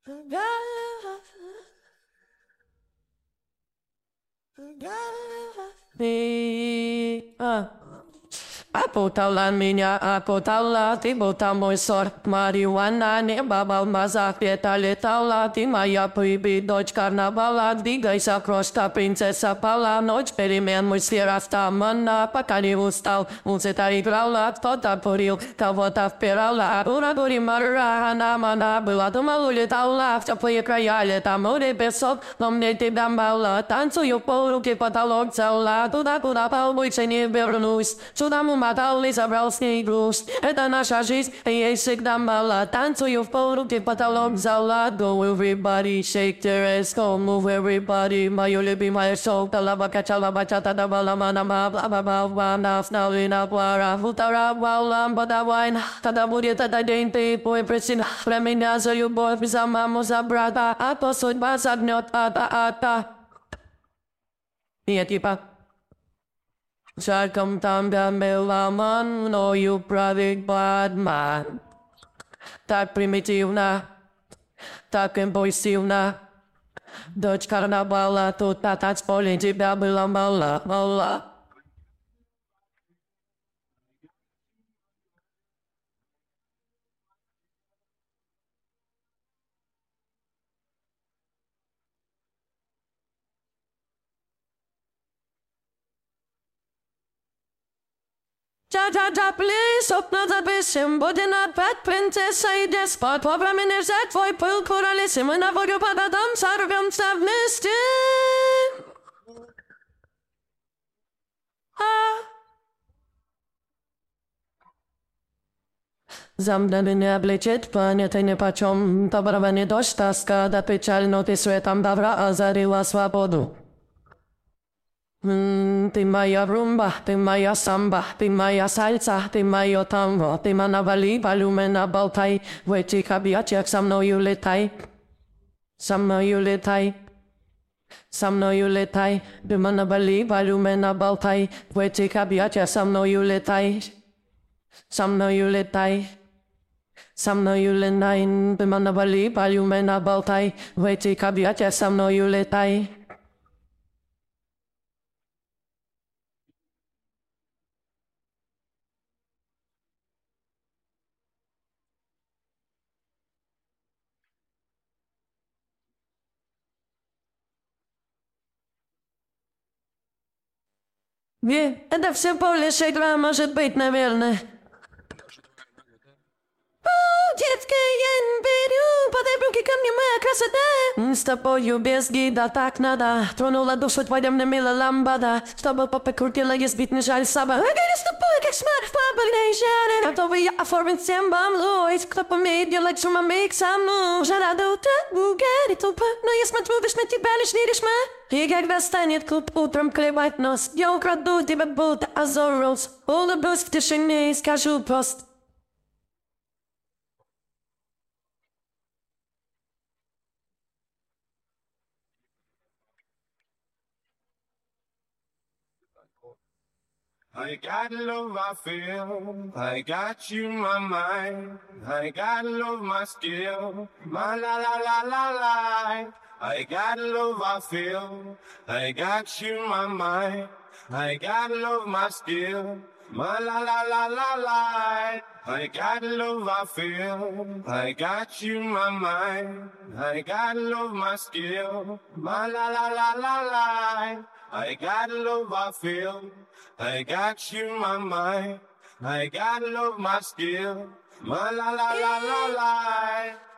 Apotalan minha, apotala, ti botar moi sor, marihuana, ne babal mazak, pieta letala, ti maia proibido de carnaval, diga essa crosta, princesa pala, noite experiment, musira sta mana, pacani ustal, tá igrala, toda poril, talvota perala, uradori marra, hanamana, bulado malulha, taula, chapoia craialha, tamore pessoa, nomne te dambala, tanto eu poro que patalog saula, toda cura pau, muito sem nível nus, chudamu matalis abraus negros, etana charges, e esse dambala, tanto eu poro que patalog saula, go everybody, shake their ass, go move everybody, my only be my soul, the lava cachala bachata da balamana, blah blah blah blah, now in a guara, futara, walam, bada wine, tada buria, tada dente, boy, pressing, preminaza, you boy, pisamamos a brata, apostle, basad, not ata. Nietipa. Sarkam também melaman, no you pradik bad man. Tak primitivna, tak impulsivna. Dodge carnabala, tu tatats politi babila mala. Ja, please, oppna da besim, bodina pet princessa i despot, povra minerzet, voi pul pluralissim, na voglio padadam, sarviam stav mistim. Zamdany nie obliczyć, panie ty nie patrzą, to brawanie dość taska, da pечаль, ty swetam dobra, a zaryła swabodu. Ty moja rumba, ty moja samba, ty moja salsa, ty moje tango, ty ma nawali, palume na baltaj, wejci kabiać jak sa mnou letaj. Sa mnou letaj. Sa mnou letaj, ty ma nawali, palume na baltaj, wejci kabiać jak sa mnou letaj. Sa mnou letaj. Sa mnou letaj, ty ma nawali, palume na baltaj, wejci kabiać jak sa mnou letaj. Это все полнейшая игра может быть, наверное. Детская беру, подай руки ко мне, моя красота. С тобою без гида так надо. Тронула душу твоя мне мила ламбада. Чтобы попа крутила, есть бить не жаль саба. Гори с тобой, как смарт в пабельной жаре. Готовый я оформить всем вам луис. Кто помеет делать шумомик со мной. Жара до утра, бугари тупо. Но я смотрю, видишь на тебя лишь не решма. И когда станет клуб утром клевать нос, я украду тебя будто Азорос. Улыбнусь в тишине и скажу просто. I got love I feel, I got you in my mind, I got love my skill, my la la la la la. I got love I feel, I got you in my mind, I got love my skill, my la la la la la. I got love I feel, I got you in my mind, I got love my skill, my la la la la la. I got love I feel, I got you in my mind, I got love my skill, my la la la la la.